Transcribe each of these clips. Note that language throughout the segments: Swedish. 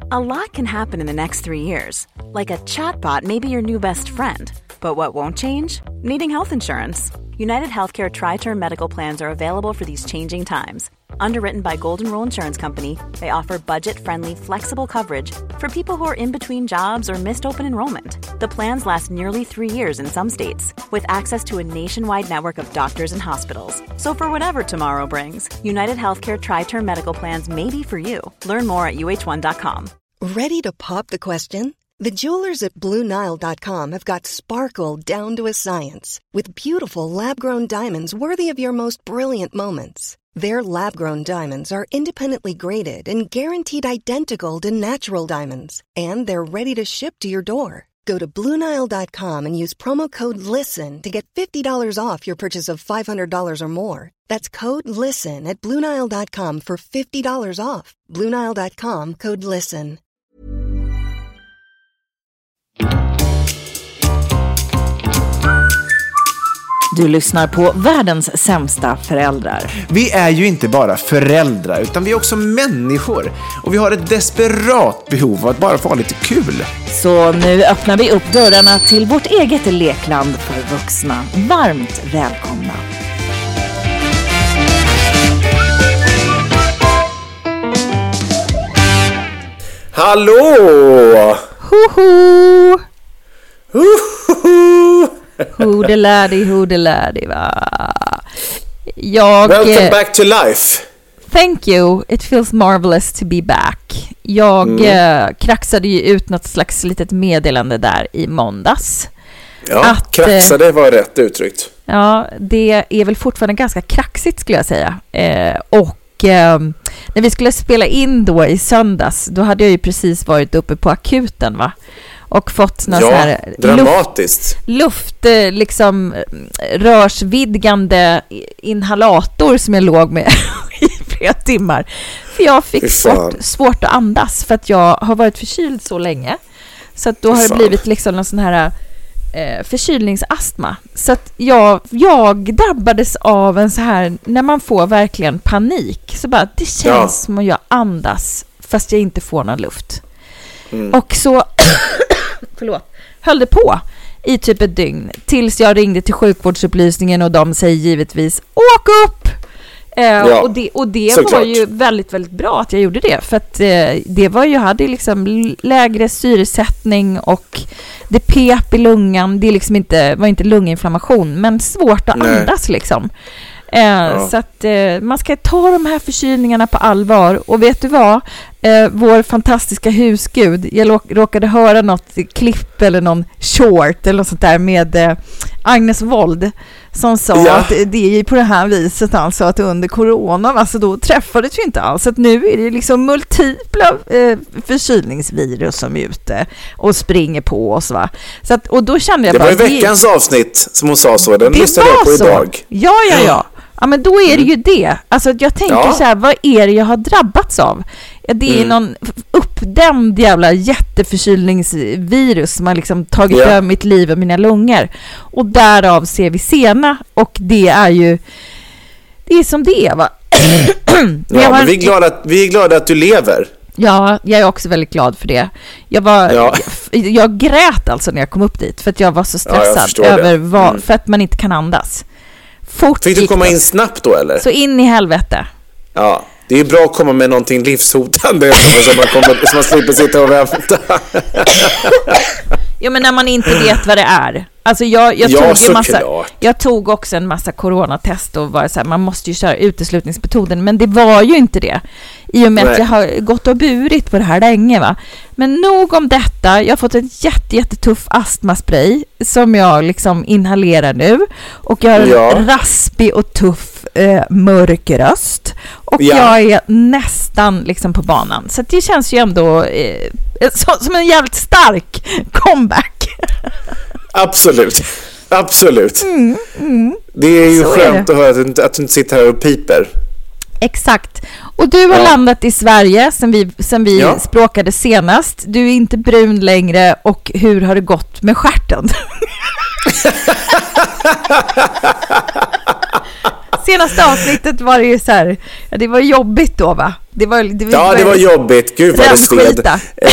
A lot can happen in the next 3 years. Like a chatbot may be your new best friend. But what won't change? Needing health insurance. United Healthcare Tri-Term Medical Plans are available for these changing times. Underwritten by Golden Rule Insurance Company, they offer budget-friendly, flexible coverage for people who are in between jobs or missed open enrollment. The plans last nearly 3 years in some states, with access to a nationwide network of doctors and hospitals. So for whatever tomorrow brings, United Healthcare Tri-Term Medical Plans may be for you. Learn more at uh1.com. Ready to pop the question? The jewelers at BlueNile.com have got sparkle down to a science with beautiful lab-grown diamonds worthy of your most brilliant moments. Their lab-grown diamonds are independently graded and guaranteed identical to natural diamonds. And they're ready to ship to your door. Go to BlueNile.com and use promo code LISTEN to get $50 off your purchase of $500 or more. That's code LISTEN at BlueNile.com for $50 off. BlueNile.com, code LISTEN. Du lyssnar på världens sämsta föräldrar. Vi är ju inte bara föräldrar, utan vi är också människor. Och vi har ett desperat behov av att bara få lite kul. Så nu öppnar vi upp dörrarna till vårt eget lekland för vuxna. Varmt välkomna. Hallå! Hoho! Hoho! Hodelärdi, va? Welcome back to life. Thank you. It feels marvelous to be back. Jag kraxade ju ut något slags litet meddelande där i måndags. Ja, kraxade var rätt uttryckt. Ja, det är väl fortfarande ganska kraxigt skulle jag säga. När vi skulle spela in då i söndags, då hade jag ju precis varit uppe på akuten, va? Och fått någon så här luft liksom rörsvidgande inhalator som jag låg med i flera timmar. För jag fick svårt att andas för att jag har varit förkyld så länge. Så att då har det blivit liksom någon sån här förkylningsastma. Så att jag drabbades av en så här, när man får verkligen panik, så bara, det känns som att jag andas fast jag inte får någon luft. Och så höll det på i typ ett dygn tills jag ringde till sjukvårdsupplysningen och de säger givetvis åk upp. Och det var ju väldigt, väldigt bra att jag gjorde det, för att det var ju, hade liksom lägre syresättning och det pep i lungan. Det liksom var inte lunginflammation, men svårt att andas liksom. Så att man ska ta de här förkylningarna på allvar. Och vet du vad? Vår fantastiska husgud, jag råkade höra något klipp eller någon short eller något sånt där med Agnes Wold som sa att det är på det här viset, alltså att under corona, alltså då träffades vi inte alls, att nu är det liksom multipla förkylningsvirus som är ute och springer på oss, va? Så att, och då kände jag det bara, var ju veckans avsnitt som hon sa så, den lyssnade jag på idag. Ja, men då är det ju det. Alltså jag tänker så här, vad är det jag har drabbats av? Det är någon uppdämd jävla jätteförkylningsvirus som har liksom tagit över mitt liv och mina lungor. Och därav ser vi sena, och det är som det är, va? Men vi är glada att du lever. Ja, jag är också väldigt glad för det. Jag grät alltså när jag kom upp dit, för att jag var så stressad över för att man inte kan andas. Fick du komma in snabbt då, eller? Så in i helvete. Ja, det är bra att komma med någonting livshotande så man slipper sitta och vänta. Ja, men när man inte vet vad det är. Alltså jag tog också en massa coronatest och var så här, man måste ju köra uteslutningsmetoden, men det var ju inte det. I och med att jag har gått och burit på det här länge, va. Men nog om detta. Jag har fått en jättetuff astmaspray som jag liksom inhalerar nu, och jag har en raspig och tuff mörk röst, och jag är nästan liksom på banan. Så det känns ju ändå som en jävligt stark comeback. Absolut. Det är ju så skönt att höra att du inte sitter här och piper. Exakt. Och du har landat i Sverige sen vi språkade senast. Du är inte brun längre, och hur har det gått med stjärten? senaste avsnittet var det ju så här, ja, det var jobbigt då, va? Det var jobbigt. Gud vad det sved.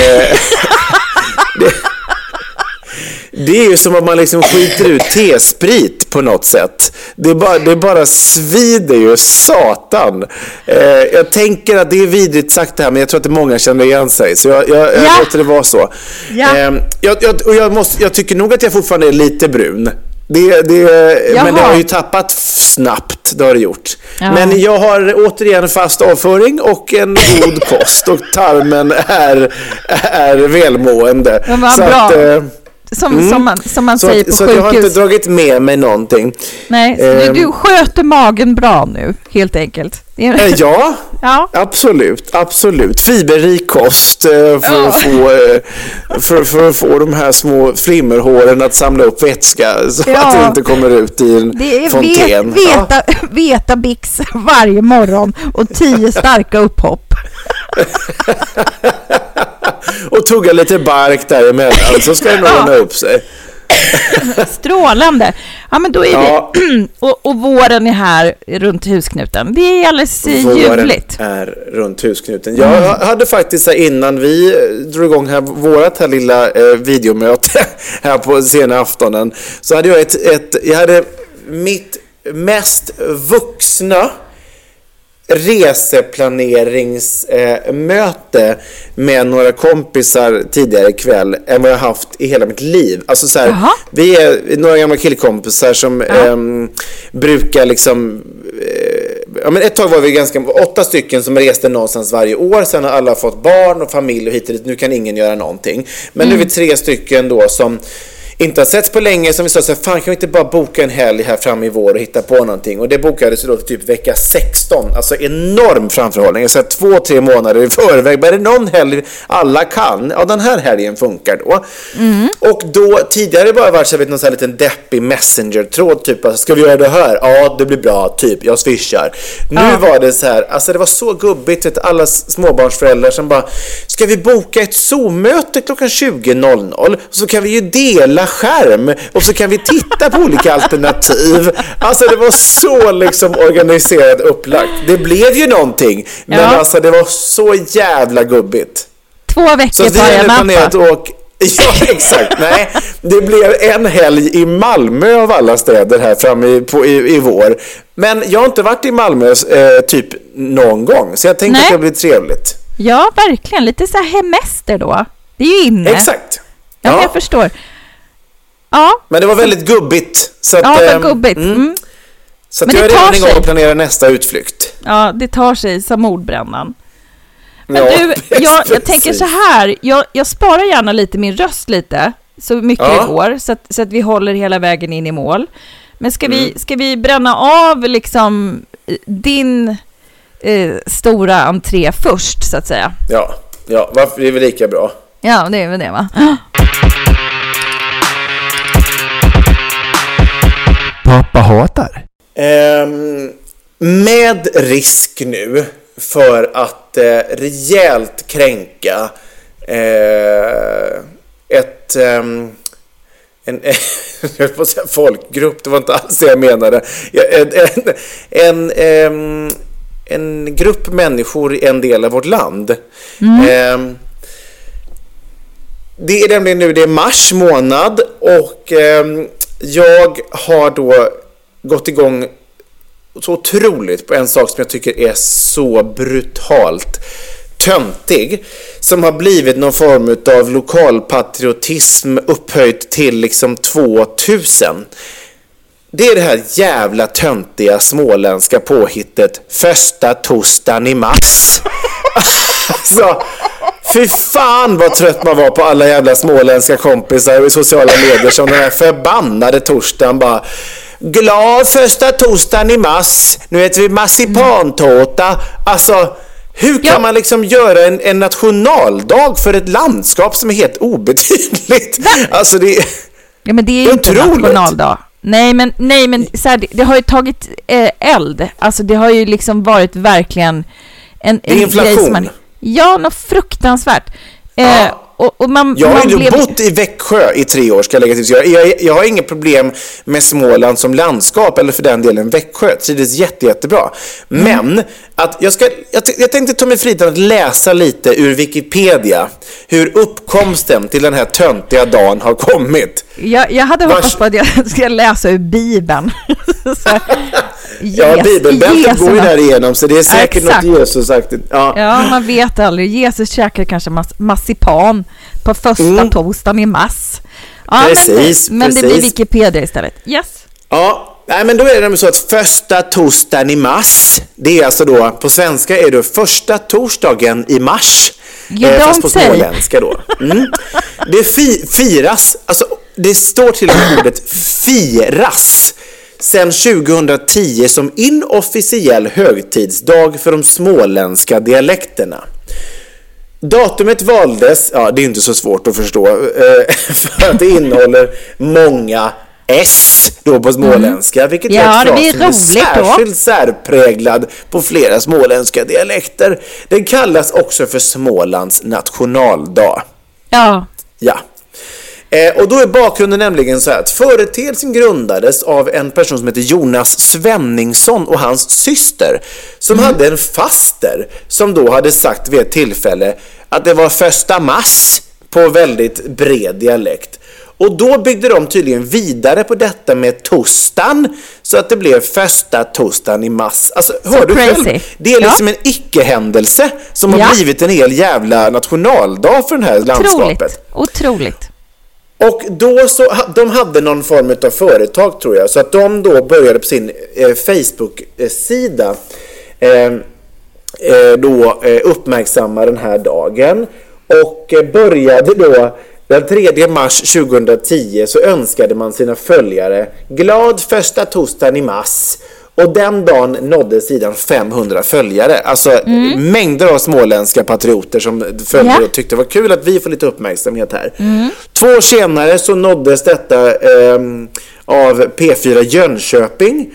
Det är ju som att man liksom skiter ut tesprit på något sätt. Det bara svider ju, satan. Jag tänker att det är vidrigt sagt det här, men jag tror att det många känner igen sig. Så jag låter det vara så. Ja. Jag tycker nog att jag fortfarande är lite brun. Men det har ju tappat snabbt, det har det gjort. Ja. Men jag har återigen fast avföring och en god kost. Och tarmen är välmående. Det var bra. Som man säger på sjukhus. Så jag har inte dragit med mig någonting. Nej, du sköter magen bra nu, helt enkelt. Ja, absolut. Fiberrik kost för att få de här små flimmerhåren att samla upp vätska så att det inte kommer ut i en fontän. Vetabix varje morgon och 10 starka upphopp. Och tugga lite bark däremellan så ska det nog ordna upp sig. Strålande. Ja, men då är vi och våren är här runt husknuten. Det är alldeles ljuvligt. Våren är runt husknuten. Jag hade faktiskt innan vi drog igång här vårat här lilla videomöte här på sena aftonen, så hade jag hade mitt mest vuxna reseplaneringsmöte med några kompisar tidigare ikväll än vad jag haft i hela mitt liv. Alltså så här, vi är några gamla killkompisar som brukar liksom men ett tag var vi ganska 8 stycken som reste någonstans varje år. Sen har alla fått barn och familj och hit och dit. Nu kan ingen göra någonting. Men nu är vi 3 stycken då som inte har setts på länge, som vi sa så här, fan kan vi inte bara boka en helg här fram i vår och hitta på någonting. Och det bokades då typ vecka 16. Alltså enorm framförhållning. Så 2-3 månader i förväg. Bara är det någon helg alla kan, ja den här helgen funkar då. Och då tidigare bara varit så här, någon så här liten deppig messenger-tråd typ, alltså, ska vi göra det här? Ja, det blir bra, typ, jag swishar. Nu var det så här, alltså det var så gubbigt, vet, alla småbarnsföräldrar som bara, ska vi boka ett Zoom-möte klockan 20.00 så kan vi ju dela skärm och så kan vi titta på olika alternativ. Alltså det var så liksom organiserat upplagt. Det blev ju någonting, men alltså det var så jävla gubbigt. 2 veckor så vi hade planerat och ja, exakt. Nej, det blev en helg i Malmö av alla städer här framme i vår. Men jag har inte varit i Malmö typ någon gång, så jag tänkte att det blir trevligt. Ja, verkligen. Lite så här hemester då. Det är ju inne. Exakt. Ja, jag förstår. Ja. Men det var väldigt gubbigt. Så att, det var gubbigt. Så att jag är redan igång och planerar nästa utflykt. Ja, det tar sig som mordbrännan. Men du, jag tänker så här. Jag sparar gärna lite min röst lite. Så mycket det går. Så att vi håller hela vägen in i mål. Men ska vi bränna av liksom din stora entré först, så att säga? Ja, varför är det väl lika bra? Ja, det är väl det, va? Pappa hatar. Med risk nu för att rejält kränka jag får säga folkgrupp, det var inte alls det jag menade. En grupp människor i en del av vårt land. Det är nämligen nu, det är mars månad och jag har då gått igång så otroligt på en sak som jag tycker är så brutalt töntig, som har blivit någon form av lokalpatriotism upphöjt till liksom 2000. Det är det här jävla töntiga småländska påhittet första torsdagen i mars. Alltså, fy fan vad trött man var på alla jävla småländska kompisar i sociala medier som den här förbannade torsdagen bara, glad första torsdagen i mars, nu äter vi marsipantårta. Alltså, hur kan man liksom göra en nationaldag för ett landskap som är helt obetydligt? Alltså det men det är ju inte nationaldag. Nej men så här, det har ju tagit eld. Alltså det har ju liksom varit verkligen en inflation. Grej som något fruktansvärt. och man... Jag har ju bott i Växjö i 3 år, ska jag lägga till. Så jag har inget problem med Småland som landskap, eller för den delen Växjö. Jag trivdes jättebra. Men att jag tänkte ta mig friheten att läsa lite ur Wikipedia hur uppkomsten till den här töntiga dagen har kommit. Jag hade hoppats på att jag ska läsa ur Bibeln. Ja, Bibelbältet går ju där igenom, så det är säkert något Jesus sagt. Ja, man vet aldrig. Jesus käkade kanske marsipan på första torsdagen i mars. Ja, precis. Men det blir Wikipedia istället. Yes. Ja, nej, men då är det så att första torsdagen i mars, det är alltså då, på svenska är det första torsdagen i mars. Fast på småländska då. Det firas, alltså det står till och med ordet firas sedan 2010 som inofficiell högtidsdag för de småländska dialekterna. Datumet valdes, det är inte så svårt att förstå, för att det innehåller många S då på småländska, vilket är särskilt särpräglad på flera småländska dialekter. Den kallas också för Smålands nationaldag. Ja. Och då är bakgrunden nämligen så här att företeelsen grundades av en person som heter Jonas Svenningsson och hans syster som hade en faster som då hade sagt vid ett tillfälle att det var första mars på väldigt bred dialekt. Och då byggde de tydligen vidare på detta med torsdagen så att det blev första torsdagen i mars. Alltså, hör du själv? Det är liksom en icke-händelse som har blivit en hel jävla nationaldag för det här landskapet. Otroligt. Och då så, de hade någon form av företag tror jag, så att de då började på sin Facebook-sida uppmärksamma den här dagen och började då den 3 mars 2010 så önskade man sina följare glad första torsdagen i mars. Och den dagen nådde sidan 500 följare. Alltså mängder av småländska patrioter som följde och tyckte det var kul att vi får lite uppmärksamhet här. 2 år senare så nåddes detta av P4 Jönköping.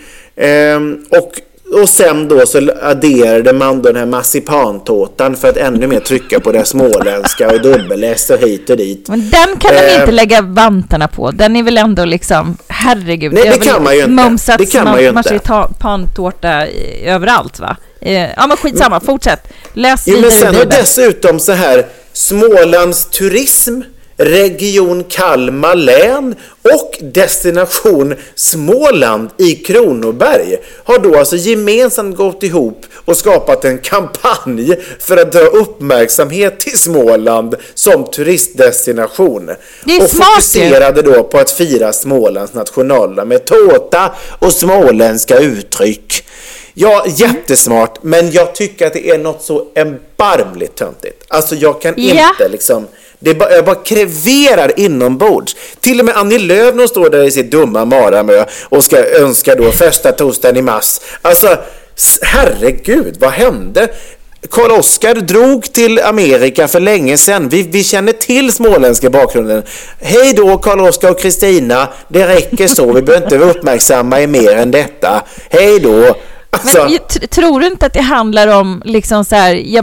Och sen då så adderade man den här marsipantårtan för att ännu mer trycka på det småländska och dubbel-S och hit och dit. Men den kan de inte lägga vantarna på. Den är väl ändå liksom, herregud. Nej, det kan man ju inte. Det kan man ju inte. Marsipantårta överallt, va? Ja, men skitsamma. Fortsätt. Läs vidare. Men sen har dessutom så här Smålands turism, Region Kalmar län och Destination Småland i Kronoberg har då alltså gemensamt gått ihop och skapat en kampanj för att dra uppmärksamhet till Småland som turistdestination. Och fokuserade då på att fira Smålands nationaldag med tårta och småländska uttryck. Ja, jättesmart, men jag tycker att det är något så erbarmligt töntigt. Alltså jag kan inte liksom... Jag bara kreverar inombords. Till och med Annie Lööf när hon står där i sitt dumma Maramö och ska önska då första torsdagen i mars. Alltså, herregud, vad hände? Karl Oskar drog till Amerika för länge sedan. Vi känner till småländska bakgrunden. Hej då Karl Oskar och Kristina. Det räcker så. Vi behöver inte uppmärksamma er mer än detta. Hej då. Alltså. Men tror du inte att det handlar om liksom så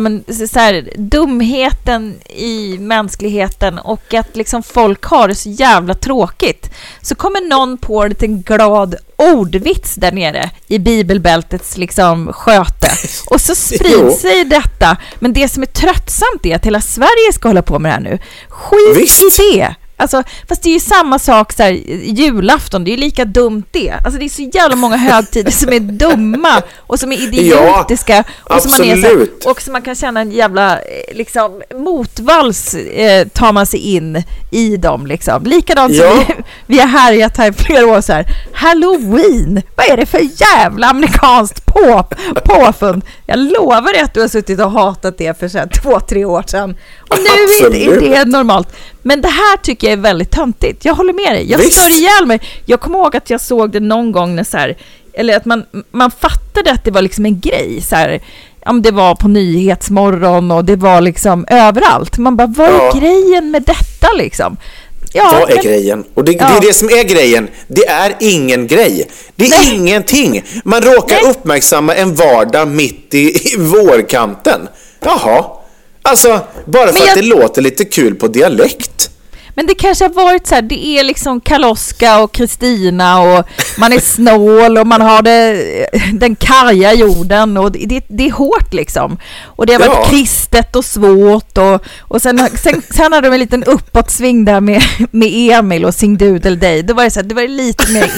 här, dumheten i mänskligheten och att liksom folk har det så jävla tråkigt, så kommer någon på en liten glad ordvits där nere i bibelbältets liksom sköte och så sprids sig detta. Men det som är tröttsamt är att hela Sverige ska hålla på med det här nu. Skit i det. Alltså, fast det är ju samma sak så här, julafton, det är ju lika dumt det. Alltså det är så jävla många högtider som är dumma och som är idiotiska och som man är så här, och som man kan känna en jävla liksom motvals tar man sig in i dem liksom. Likadant som vi har härjat här i flera år så här. Halloween, vad är det för jävla amerikanskt påfund? Jag lovar dig att du har suttit och hatat det för så här 2-3 år sedan. Och nu är det normalt. Men det här tycker jag är väldigt töntigt. Jag håller med dig. Jag stör ihjäl mig. Jag kommer ihåg att jag såg det någon gång när så här, eller att man fattade att det var liksom en grej så här, om det var på Nyhetsmorgon och det var liksom överallt. Man bara, vad är grejen med detta liksom? Ja, vad är grejen? Och det är det som är grejen. Det är ingen grej. Det är ingenting. Man råkar uppmärksamma en vardag mitt i vårkanten. Jaha. Alltså, bara för att det låter lite kul på dialekt. Men det kanske har varit så här, det är liksom Karl-Oskar och Kristina och man är snål och man har den karga jorden och det är hårt liksom. Och det har varit kristet och svårt och sen hade de en liten uppåtsving där med Emil och Sing Dudel Day. Då var det så här, det var lite mer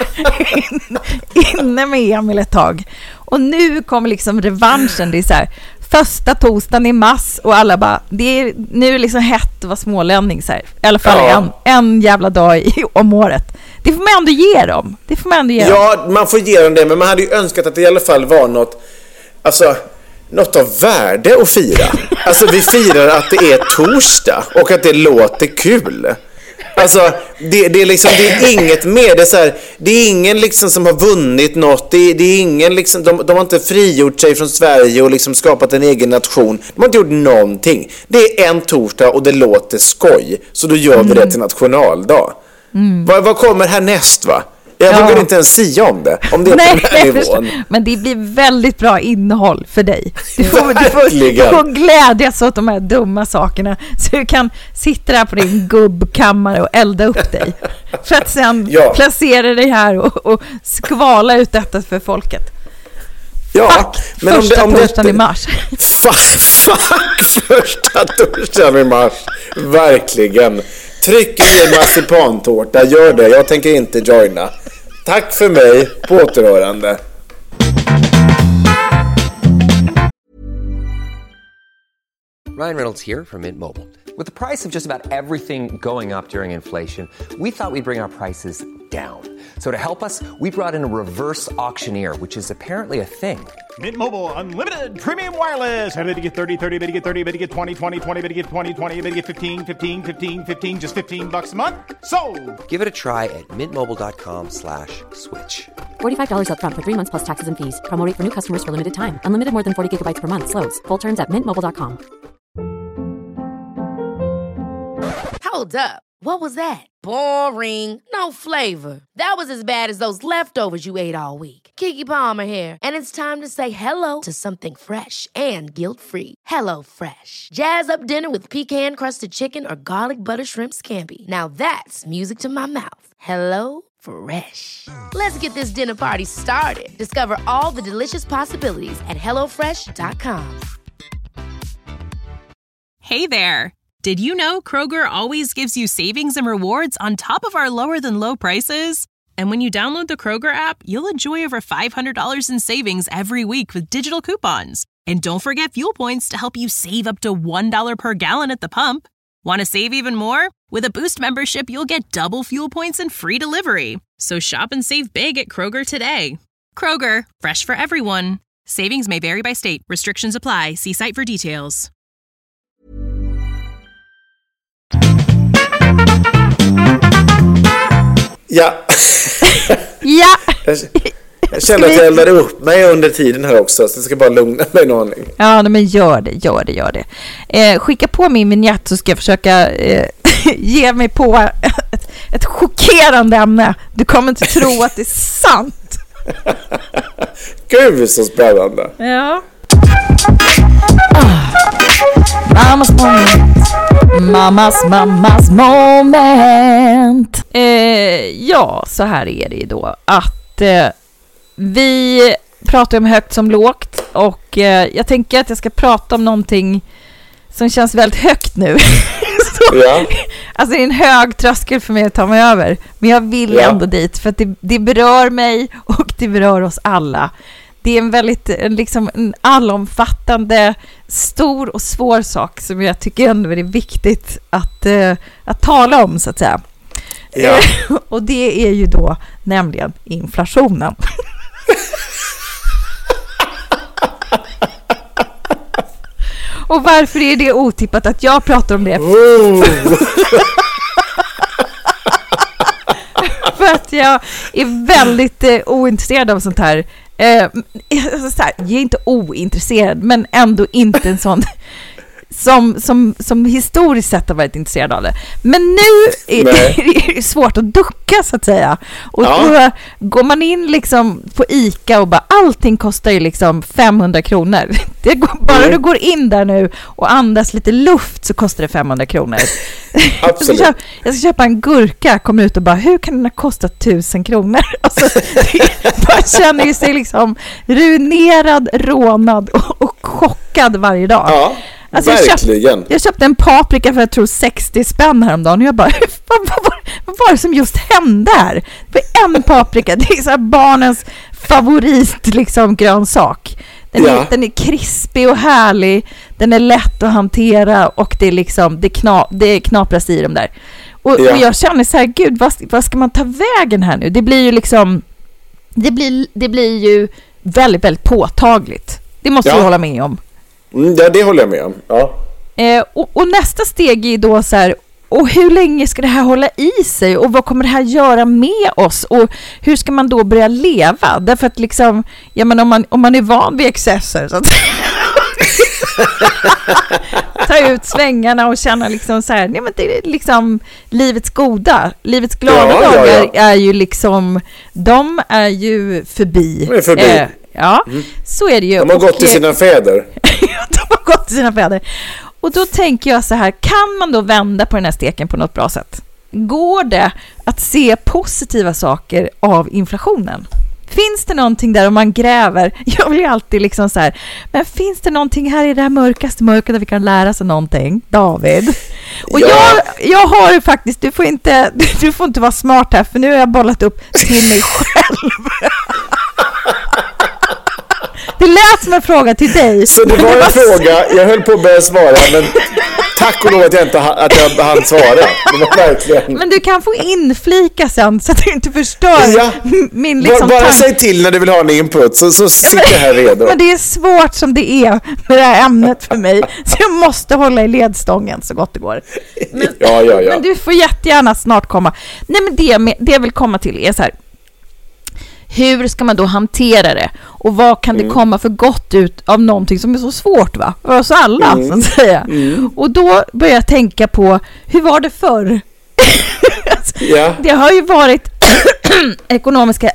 inne med Emil ett tag. Och nu kommer liksom revanschen, det är så här första torsdagen i mars och alla bara, nu är det liksom hett att vara smålänning så här. I alla fall en jävla dag om året. Det får man ändå ge dem. Ja, man får ge dem det, men man hade ju önskat att det i alla fall var något av värde att fira. Alltså vi firar att det är torsdag och att det låter kul. Alltså det är inget mer, det är så här, det är ingen liksom som har vunnit något, det är ingen liksom, de har inte frigjort sig från Sverige och liksom skapat en egen nation. De har inte gjort någonting. Det är en torsdag och det låter skoj, så då gör vi det till nationaldag. Vad kommer härnäst, va? Jag vågar inte ens säga om det är på den här nivån. Men det blir väldigt bra innehåll för dig. Du får glädjas åt de här dumma sakerna, så du kan sitta där på din gubbkammare och elda upp dig. För att sen placera dig här och skvala ut detta för folket. Ja, men första torsdagen i mars. Första torsdagen i mars. Verkligen. Tryck i marsipantårta, gör det. Jag tänker inte joina. Tack för mig, på återhörande. Ryan Reynolds here from Mint Mobile. With the price of just about everything going up during inflation, we thought we'd bring our prices down. So to help us, we brought in a reverse auctioneer, which is apparently a thing. Mint Mobile Unlimited Premium Wireless. How to get 30, 30, bit to get 30, bit to get 20, 20, 20, bit to get 20, 20, bit to get 15, 15, 15, 15, just $15 a month? Sold! Give it a try at mintmobile.com/switch. $45 up front for 3 months plus taxes and fees. Promo rate for new customers for limited time. Unlimited more than 40 gigabytes per month. Slows full terms at mintmobile.com. Hold up. What was that? Boring. No flavor. That was as bad as those leftovers you ate all week. Keke Palmer here. And it's time to say hello to something fresh and guilt-free. Hello Fresh. Jazz up dinner with pecan-crusted chicken or garlic butter shrimp scampi. Now that's music to my mouth. Hello Fresh. Let's get this dinner party started. Discover all the delicious possibilities at hellofresh.com. Hey there. Did you know Kroger always gives you savings and rewards on top of our lower-than-low prices? And when you download the Kroger app, you'll enjoy over $500 in savings every week with digital coupons. And don't forget fuel points to help you save up to $1 per gallon at the pump. Want to save even more? With a Boost membership, you'll get double fuel points and free delivery. So shop and save big at Kroger today. Kroger, fresh for everyone. Savings may vary by state. Restrictions apply. See site for details. Ja. Jag känner att jag eldar upp mig under tiden här också, så jag ska bara lugna mig en aning. Ja, men gör det. Skicka på min vignett så ska jag försöka ge mig på ett chockerande ämne. Du kommer inte tro att det är sant. Gud, så spännande. Ja. Mammas moment. Ja, så här är det ju då att vi pratar om högt som lågt, och jag tänker att jag ska prata om någonting som känns väldigt högt nu. Ja. Alltså det är en hög tröskel för mig att ta mig över, men jag vill ändå dit, för att det berör mig och det berör oss alla. Det är en väldigt en allomfattande, stor och svår sak som jag tycker ändå är viktigt att tala om, så att säga. Ja. Och det är ju då nämligen inflationen. Och varför är det otippat att jag pratar om det? För att jag är väldigt ointresserad av sånt här. Jag är inte ointresserad, men ändå inte en sån som historiskt sett har varit intresserad av det. Men nu är det svårt att ducka, så att säga. Och då går man in liksom på ICA och bara, allting kostar ju liksom 500 kronor. Det går, bara du går in där nu och andas lite luft så kostar det 500 kronor. Absolut. Jag ska köpa en gurka, kommer ut och bara, hur kan den ha kostat 1000 kronor? Alltså, man känner ju sig liksom ruinerad, rånad och chockad varje dag. Ja, alltså verkligen. Jag köpte en paprika för jag tror 60 spänn häromdagen och jag bara, vad var det som just hände här? För en paprika, det är så här barnens favorit liksom grönsak. Den är krispig och härlig, den är lätt att hantera och det är liksom det knapras i dem där. Och jag känner så här, gud, vad ska man ta vägen här nu? Det blir ju liksom det blir ju väldigt, väldigt påtagligt. Det måste jag hålla med om. Ja, det håller jag med om. Ja. Och nästa steg är då så här, och hur länge ska det här hålla i sig? Och vad kommer det här göra med oss? Och hur ska man då börja leva? Därför att liksom, ja, men om man är van vid excesser så att ta ut svängarna och känna liksom så här, nej, men det är liksom livets glada dagar är ju liksom, de är ju förbi. De är förbi. Så är det ju. De har gått till sina fäder. De har gått till sina fäder. Och då tänker jag så här, kan man då vända på den här steken på något bra sätt? Går det att se positiva saker av inflationen? Finns det någonting där om man gräver? Jag vill ju alltid liksom så här, men finns det någonting här i det här mörkaste mörkret där vi kan lära sig någonting, David? Och jag har ju faktiskt, du får inte vara smart här, för nu har jag bollat upp till mig själv. Det lät som en fråga till dig. Så det var en fråga, jag höll på att börja svara, men tack och lov att jag hann svara. Det var verkligen. Men du kan få inflika sen så att du inte förstör min liksom bara säg till när du vill ha en input så sitter jag här redo. Men det är svårt som det är med det här ämnet för mig, så jag måste hålla i ledstången så gott det går. Men, men du får jättegärna snart komma. Nej, men det jag vill komma till är så här: hur ska man då hantera det? Och vad kan det komma för gott ut av någonting som är så svårt, va? För oss alla, så att säga. Och då börjar jag tänka på, hur var det förr? Det har ju varit ekonomiska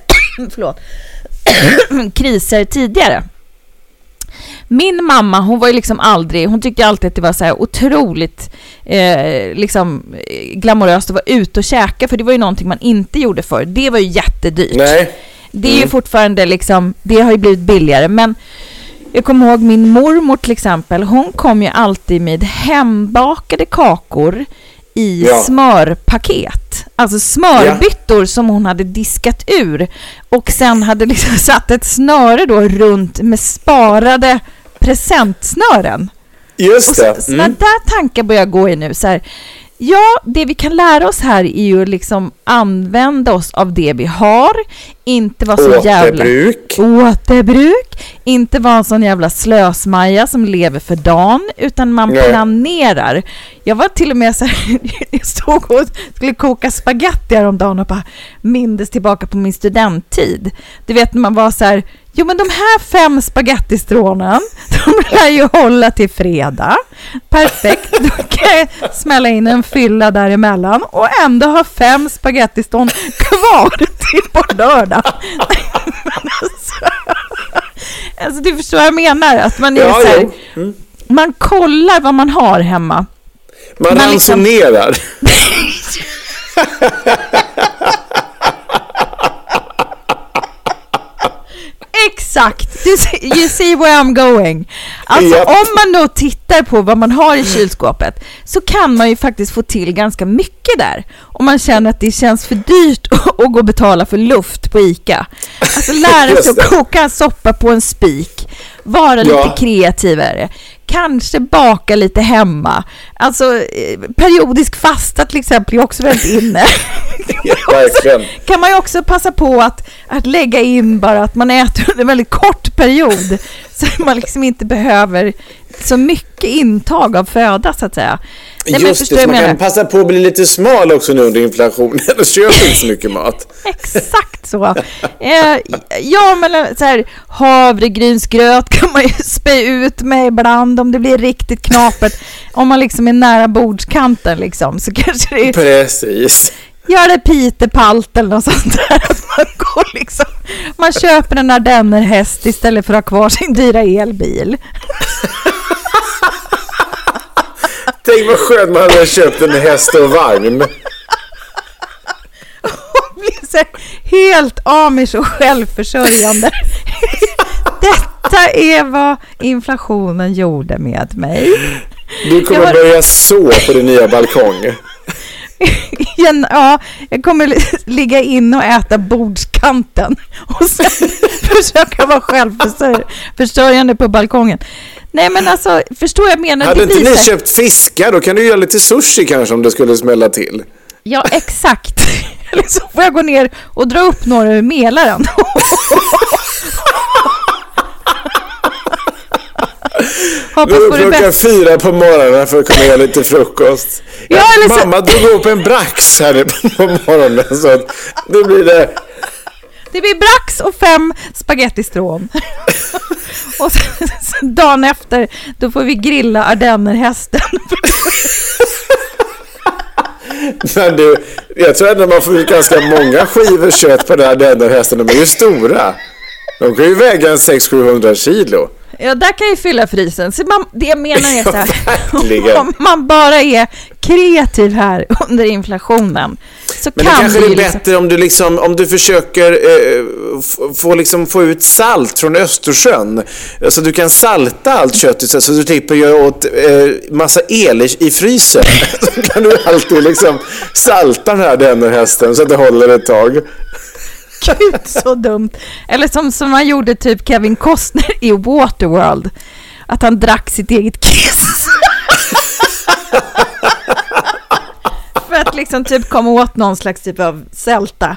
kriser tidigare. Min mamma, hon var ju liksom hon tyckte alltid att det var så här otroligt liksom glamoröst att vara ute och käka, för det var ju någonting man inte gjorde förr. Det var ju jättedyrt. Nej. Det är ju fortfarande liksom, det har ju blivit billigare, men jag kommer ihåg min mormor till exempel, hon kom ju alltid med hembakade kakor i smörpaket. Alltså smörbyttor som hon hade diskat ur och sen hade liksom satt ett snöre då runt med sparade presentsnören. Just det. Och sådana där tankar börjar gå i nu så här. Ja, det vi kan lära oss här är ju liksom använda oss av det vi har, inte vara så återbruk, inte vara en sån jävla slösmaja som lever för dagen, utan man planerar. Jag var till och med så här, jag stod och skulle koka spaghetti häromdagen och bara mindes tillbaka på min studenttid. Du vet när man var så här, jo, men de här 5 spagettistrånen, de lär ju hålla till fredag. Perfekt, då kan jag smälla in en fylla däremellan och ändå ha 5 spagettistrån kvar till på lördag. Alltså, du förstår vad jag menar, att man är så här, man kollar vad man har hemma. Man ransonerar. Liksom... Exakt, you see where I'm going. Alltså om man då tittar på vad man har i kylskåpet, så kan man ju faktiskt få till ganska mycket där. Om man känner att det känns för dyrt att gå och betala för luft på ICA. Alltså lära sig att koka en soppa på en spik, vara lite kreativare, kanske baka lite hemma. Alltså periodisk fasta till exempel är också väldigt inne. kan man ju också passa på att lägga in bara att man äter under en väldigt kort period så man liksom inte behöver så mycket intag av föda så att säga. Nej, just det, man kan passa på att bli lite smal också nu under inflationen och köpa inte så mycket mat. Exakt så. Ja, men så här, havregrynsgröt kan man ju spä ut med ibland om det blir riktigt knapert. Om man liksom är nära bordskanten liksom, så kanske det är... Precis. Gör det pitepalt eller något sånt där. Att man går liksom... Man köper en ardennerhäst istället för att ha kvar sin dyra elbil. Tänk vad skönt man hade köpt en häst och vagn. Och blir så helt amish och självförsörjande. Detta är vad inflationen gjorde med mig. Du kommer börja så på din nya balkong. Ja, jag kommer ligga in och äta bordskanten och sen försöka vara självförsörjande på balkongen. Nej, men alltså, förstår jag menar. Hade inte ni köpt fiskar, då kan du göra lite sushi kanske om det skulle smälla till. Ja, exakt. Eller så får jag gå ner och dra upp några ur Mälaren. Gå upp klockan 4 på morgonen för att kunna göra lite frukost. Ja, mamma drog upp en brax här på morgonen så att det blir det. Det blir brax och 5 spagettistrån. Och sen dagen efter då får vi grilla ardennerhästen. Men du, jag tror att man får ut ganska många skivor kött på den ardennerhästen. De är ju stora. De kan ju väga en 600-700 kilo. Ja, där kan ju fylla frysen. Så det jag menar är så här, om man bara är kreativ här under inflationen så men kan det kanske är liksom... bättre om du försöker få ut salt från Östersjön. Så du kan salta allt köttet så du slipper göra åt massa el i frysen. Så kan du alltid liksom salta den här ardennerhästen så att det håller ett tag. Gud, så dumt. Eller som man gjorde typ Kevin Costner i Waterworld. Att han drack sitt eget kiss. För att liksom typ komma åt någon slags typ av sälta.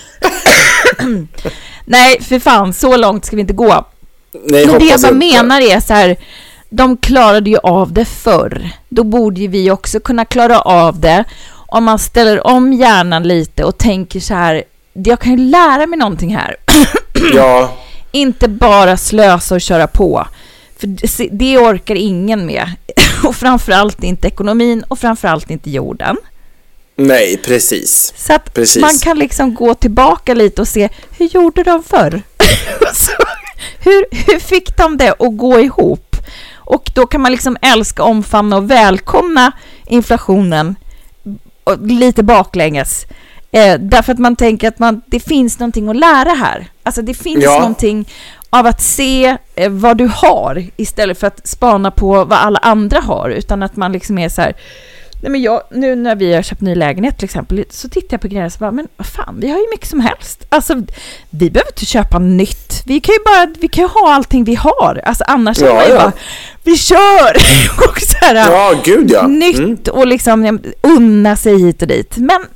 Nej, för fan, så långt ska vi inte gå. Nej, men det jag bara menar är så här, de klarade ju av det förr. Då borde ju vi också kunna klara av det. Om man ställer om hjärnan lite och tänker så här, jag kan ju lära mig någonting här. Ja. Inte bara slösa och köra på. För det orkar ingen med. Och framförallt inte ekonomin och framförallt inte jorden. Nej, precis. Så att man kan liksom gå tillbaka lite och se, hur gjorde de förr? hur fick de det att gå ihop? Och då kan man liksom älska, omfamna och välkomna inflationen lite baklänges. Därför att man tänker att det finns någonting att lära här. Alltså det finns någonting av att se vad du har istället för att spana på vad alla andra har. Utan att man liksom är så här, nej men nu när vi har köpt ny lägenhet till exempel, så tittar jag på grejer och så bara, men vad fan, vi har ju mycket som helst. Alltså vi behöver inte köpa nytt. Vi kan ju ha allting vi har. Alltså annars är man ju bara, vi kör! Och så här, nytt och liksom unna sig hit och dit. Men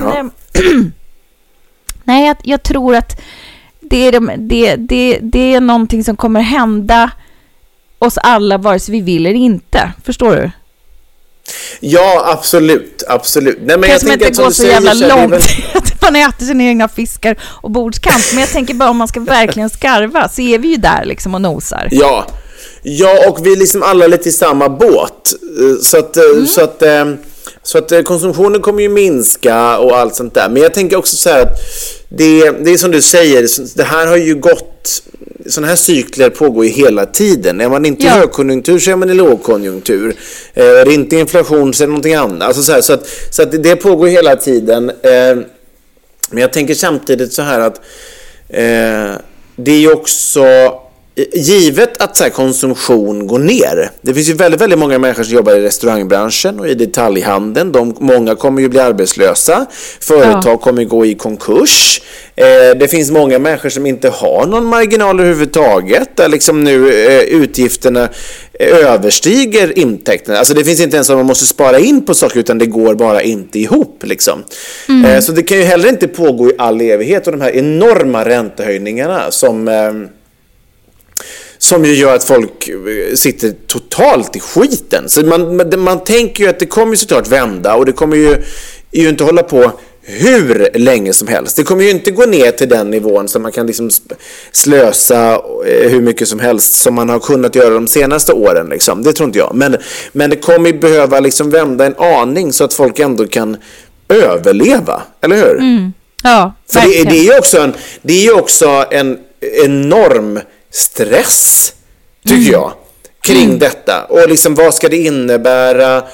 nej, jag tror att det är någonting som kommer hända oss alla vare sig vi vill eller inte. Förstår du? Ja, absolut. Nej, men jag tänker inte gå så jävla långt att man äter sina egna fiskar och bordskant. Men jag tänker bara om man ska verkligen skarva så är vi ju där liksom och nosar. Ja, och vi är liksom alla lite i samma båt. Så att konsumtionen kommer ju minska och allt sånt där. Men jag tänker också så här att det är som du säger, det här har ju gått, sådana här cykler pågår ju hela tiden. Är man inte i högkonjunktur så är man i lågkonjunktur. Är det inte inflation så är det någonting annat. Alltså så att det pågår hela tiden. Men jag tänker samtidigt så här att det är ju också givet att så här, konsumtion går ner. Det finns ju väldigt, väldigt många människor som jobbar i restaurangbranschen och i detaljhandeln. Många kommer ju bli arbetslösa. Företag kommer gå i konkurs. Det finns många människor som inte har någon marginal överhuvudtaget. Där liksom nu utgifterna överstiger intäkterna. Alltså det finns inte ens att man måste spara in på saker, utan det går bara inte ihop liksom. Så det kan ju heller inte pågå i all evighet, och de här enorma räntehöjningarna som ju gör att folk sitter totalt i skiten. Så man tänker ju att det kommer ju såklart vända, och det kommer ju inte hålla på hur länge som helst. Det kommer ju inte gå ner till den nivån så man kan liksom slösa hur mycket som helst som man har kunnat göra de senaste åren liksom. Det tror inte jag. Men det kommer ju behöva liksom vända en aning så att folk ändå kan överleva, eller hur? Ja, för det är ju också en enorm stress, tycker jag, kring detta. Och liksom, vad ska det innebära?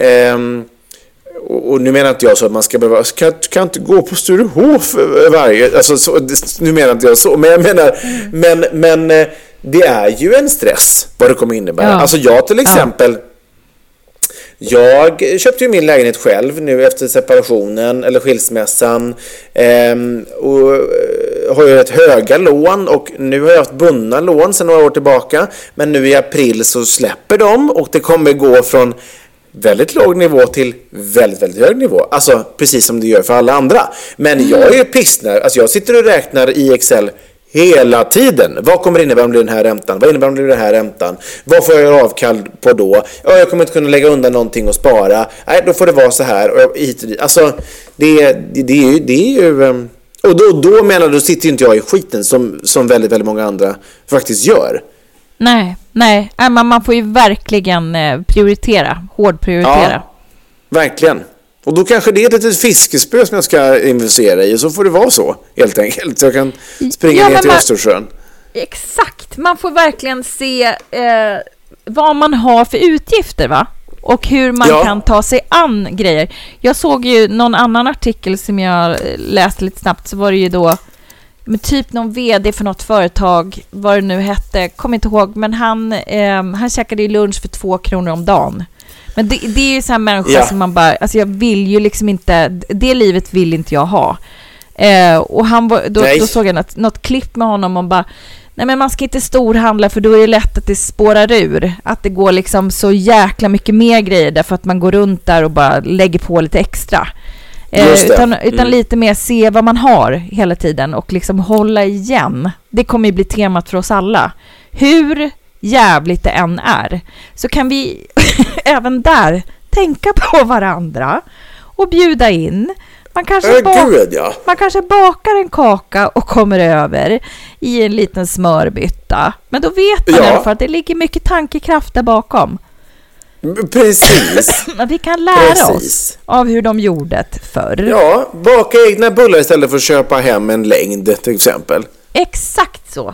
Och nu menar inte jag så att man ska behöva, kan inte gå på Sturehof varje, alltså så, nu menar inte jag så, men jag menar, men det är ju en stress vad det kommer innebära. Ja. Alltså jag till exempel, jag köpte ju min lägenhet själv nu efter separationen eller skilsmässan, och har ju rätt höga lån, och nu har jag haft bundna lån sedan några år tillbaka, men nu i april så släpper de, och det kommer gå från väldigt låg nivå till väldigt, väldigt hög nivå. Alltså precis som det gör för alla andra. Men jag är pissnär. Alltså jag sitter och räknar i Excel hela tiden. Vad kommer det innebära om det är den här räntan? Vad innebär om det är den här räntan? Vad får jag göra avkall på då? Ja, jag kommer inte kunna lägga undan någonting och spara. Nej, då får det vara så här. Och alltså det är ju och då menar du, sitter ju inte jag i skiten som väldigt, väldigt många andra faktiskt gör. Nej, man får ju verkligen hårdprioritera. Ja, verkligen. Och då kanske det är ett litet fiskespö som jag ska investera i, och så får det vara så, helt enkelt. Så jag kan springa ner till Östersjön. Exakt, man får verkligen se vad man har för utgifter, va? Och hur man kan ta sig an grejer. Jag såg ju någon annan artikel som jag läste lite snabbt, så var det ju då med typ någon vd för något företag, vad det nu hette, kommer inte ihåg, men han käkade ju lunch för 2 kronor om dagen. Men det är ju så här människor som man bara, alltså jag vill ju liksom inte, det livet vill inte jag ha. Och då såg jag något klipp med honom och bara, nej men man ska inte storhandla, för då är det lätt att det spårar ur, att det går liksom så jäkla mycket mer grejer därför att man går runt där och bara lägger på lite extra. Utan lite mer se vad man har hela tiden och liksom hålla igen. Det kommer ju bli temat för oss alla. Hur jävligt det än är, så kan vi även där tänka på varandra och bjuda in. Man kanske bakar en kaka och kommer över i en liten smörbytta. Men då vet man i alla fall att det ligger mycket tankekraft där bakom. Precis. Vi kan lära oss av hur de gjorde det förr. Ja, baka egna bullar istället för att köpa hem en längd till exempel. Exakt så.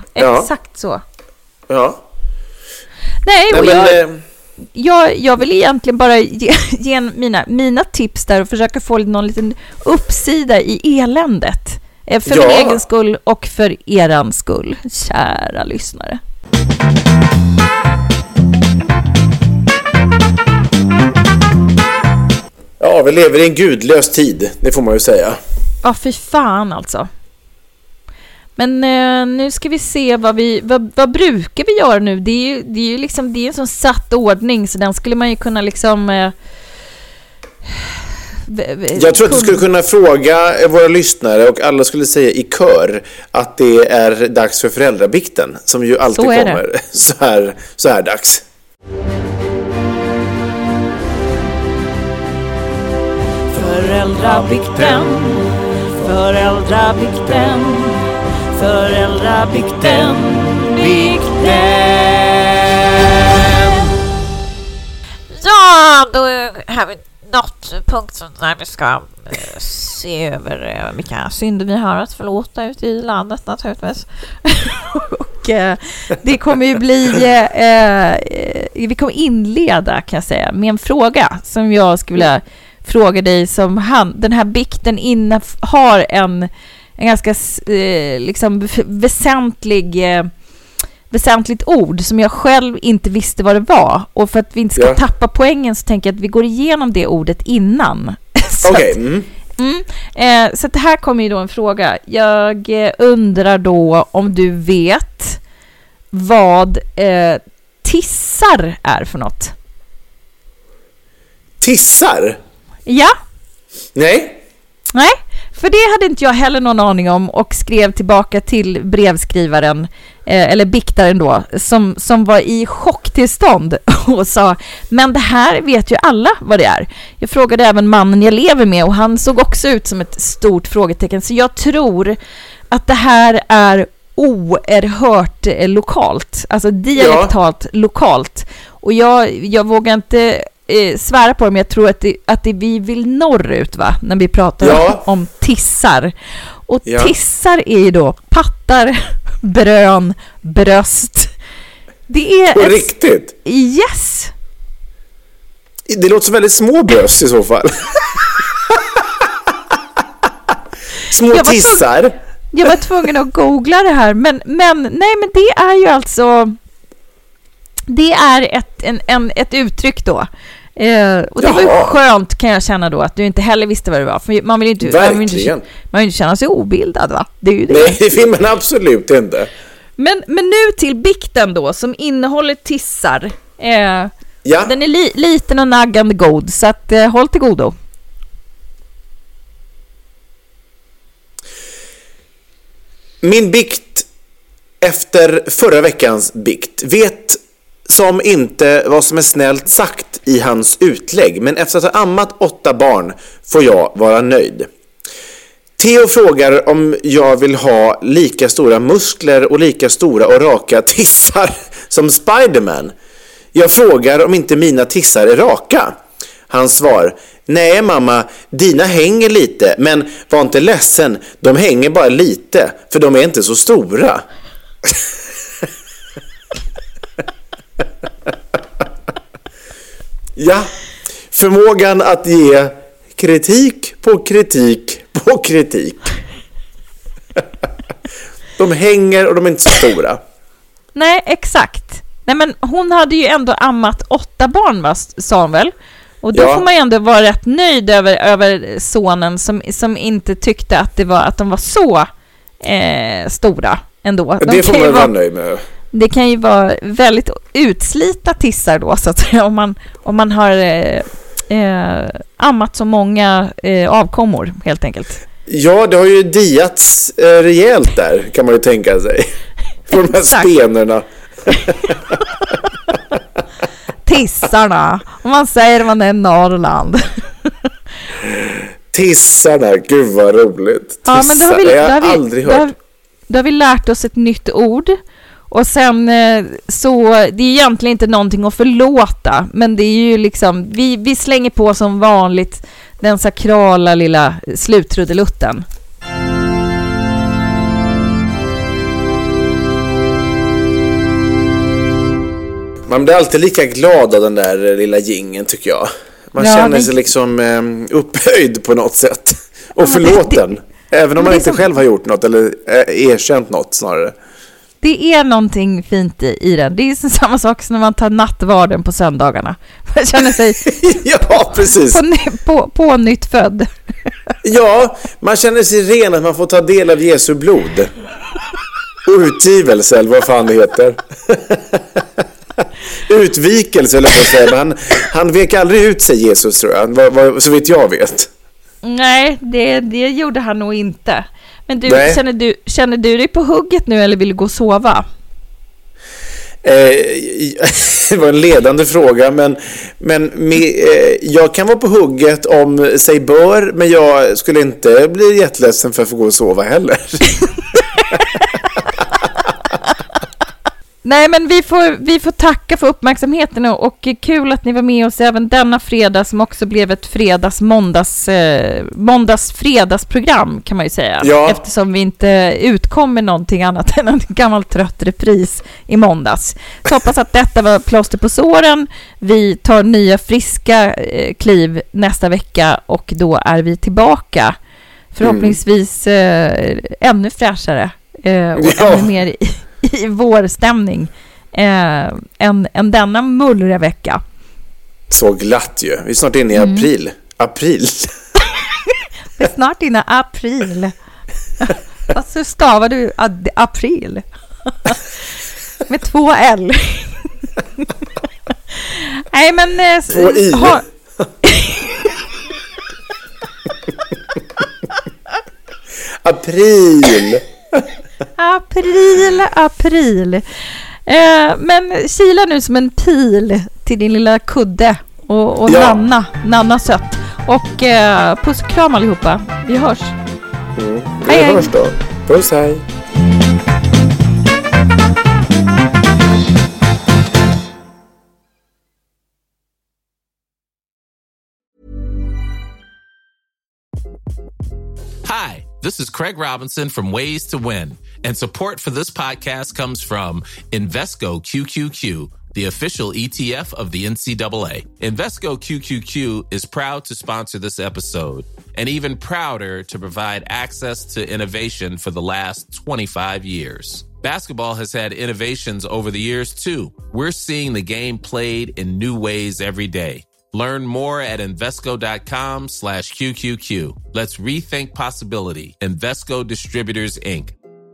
Ja. Nej, jag vill egentligen bara ge mina tips där och försöka få någon liten uppsida i eländet. För min egen skull och för eran skull, kära lyssnare. Ja, vi lever i en gudlös tid, det får man ju säga. Ja, fy fan alltså. Men nu ska vi se vad brukar vi göra nu? Det är ju liksom, det är en sån satt ordning, så den skulle man ju kunna liksom jag tror att du skulle kunna fråga våra lyssnare och alla skulle säga i kör att det är dags för föräldrabikten, som ju alltid kommer så här dags. Föräldrabikten. Ja, då har vi nått punkten där vi ska se över vilka synder vi har att förlåta ute i landet naturligtvis. Och det kommer ju bli vi kommer inleda, kan jag säga, med en fråga som jag skulle vilja fråga dig, som den här bikten har en ganska liksom väsentlig väsentligt ord som jag själv inte visste vad det var. Och för att vi inte ska tappa poängen så tänker jag att vi går igenom det ordet innan. Okej. Så att det här kommer ju då en fråga. Jag undrar då om du vet vad tissar är för något. Tissar? Ja. Nej, för det hade inte jag heller någon aning om och skrev tillbaka till brevskrivaren eller biktaren då som var i chocktillstånd och sa, men det här vet ju alla vad det är. Jag frågade även mannen jag lever med och han såg också ut som ett stort frågetecken, så jag tror att det här är oerhört lokalt, alltså dialektalt lokalt, och jag vågar inte svära på dem. Jag tror att det vi vill norrut, va? När vi pratar om tissar. Och tissar är ju då pattar, brön, bröst. Det är på riktigt? Yes. Det låter som väldigt små bröst i så fall. Små tissar. Jag var tvungen att googla det här, men det är ju alltså det är ett uttryck då. Och det var ju skönt, kan jag känna då, att du inte heller visste vad det var. För man vill inte känna sig obildad, va? Det är ju det. Nej, det vill man absolut inte. Men nu till bikten då, som innehåller tissar. Den är liten och naggande god, så att håll till godo. Min bikt efter förra veckans bikt vet som inte vad som är snällt sagt i hans utlägg, men efter att ha ammat 8 barn får jag vara nöjd. Theo frågar om jag vill ha lika stora muskler och lika stora och raka tissar som Spiderman. Jag frågar om inte mina tissar är raka. Hans svar: nej mamma, dina hänger lite, men var inte ledsen, de hänger bara lite, för de är inte så stora. Ja, förmågan att ge kritik på kritik på kritik. De hänger och de är inte så stora. Nej, exakt. Nej, men hon hade ju ändå ammat 8 barn, va, sa hon väl? Och då får man ju ändå vara rätt nöjd över sonen som inte tyckte att de var så stora ändå. Det får man vara nöjd med. Det kan ju vara väldigt utslita tissar då, så att säga, om man har ammat så många avkommor, helt enkelt. Ja, det har ju diats rejält där, kan man ju tänka sig. För de här spenerna. Tissarna. Om man säger man är Norrland. Tissarna, gud vad roligt. Tissar, ja, men jag har aldrig hört. Då har vi lärt oss ett nytt ord. Och sen så, det är egentligen inte någonting att förlåta, men det är ju liksom, vi slänger på som vanligt den sakrala lilla sluttrudelutten. Man blir alltid lika glad av den där lilla jingeln, tycker jag. Man känner sig liksom upphöjd på något sätt. Och förlåten. Även om man inte själv har gjort något eller erkänt något snarare. Det är någonting fint i den. Det är samma sak som när man tar nattvarden på söndagarna. Man känner sig ja, precis. På nytt född. Ja, man känner sig ren att man får ta del av Jesu blod. Utgivelse, eller vad fan det heter. Utvikelse, eller vad säger man. Han vek aldrig ut sig, Jesus, tror jag. Så vitt jag vet. Nej, det gjorde han nog inte. Men känner du dig på hugget nu, eller vill du gå och sova? Det var en ledande fråga, men jag kan vara på hugget om sig bör, men jag skulle inte bli jätteledsen för att få gå och sova heller. Nej, men vi får tacka för uppmärksamheten och kul att ni var med oss även denna fredag, som också blev ett måndags-fredagsprogram, kan man ju säga. Ja. Eftersom vi inte utkom med någonting annat än en gammal trött repris i måndags. Så hoppas att detta var plåster på såren. Vi tar nya friska kliv nästa vecka och då är vi tillbaka. Förhoppningsvis ännu fräschare och ännu mer i vårstämning än denna mullriga vecka. Så glatt ju. Vi är snart inne i april. April. Vi är snart inne i april. Vad så stavar du april? Med 2 L. Nej, men... 2 I. April. April. Men kila nu som en pil till din lilla kudde och Nanna sött. Och puss och kram allihopa. Vi hörs. Vi hörs då. Puss, hej. Hi, this is Craig Robinson from Ways to Win, and support for this podcast comes from Invesco QQQ, the official ETF of the NCAA. Invesco QQQ is proud to sponsor this episode, and even prouder to provide access to innovation for the last 25 years. Basketball has had innovations over the years, too. We're seeing the game played in new ways every day. Learn more at Invesco.com/QQQ. Let's rethink possibility. Invesco Distributors, Inc.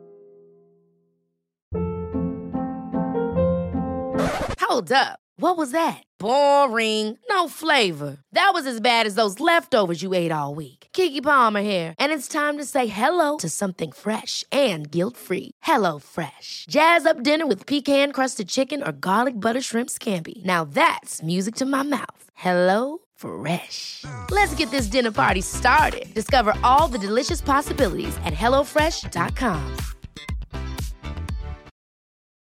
Hold up. What was that? Boring. No flavor. That was as bad as those leftovers you ate all week. Keke Palmer here. And it's time to say hello to something fresh and guilt-free. Hello Fresh. Jazz up dinner with pecan-crusted chicken or garlic butter shrimp scampi. Now that's music to my mouth. Hello Fresh. Let's get this dinner party started. Discover all the delicious possibilities at HelloFresh.com.